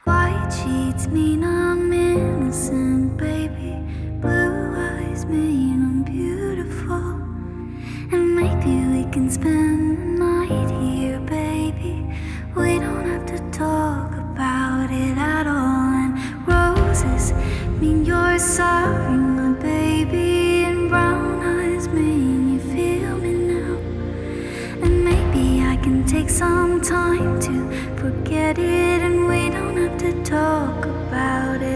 White sheets mean I'm innocent, baby. Blue eyes mean I'm beautiful. And maybe we can spend the night here, baby. We don't have to talk about it at all. And roses mean you're sorry, my baby. And brown eyes mean you feel me now. And maybe I can take some time to forget it, and we don't have to talk about it.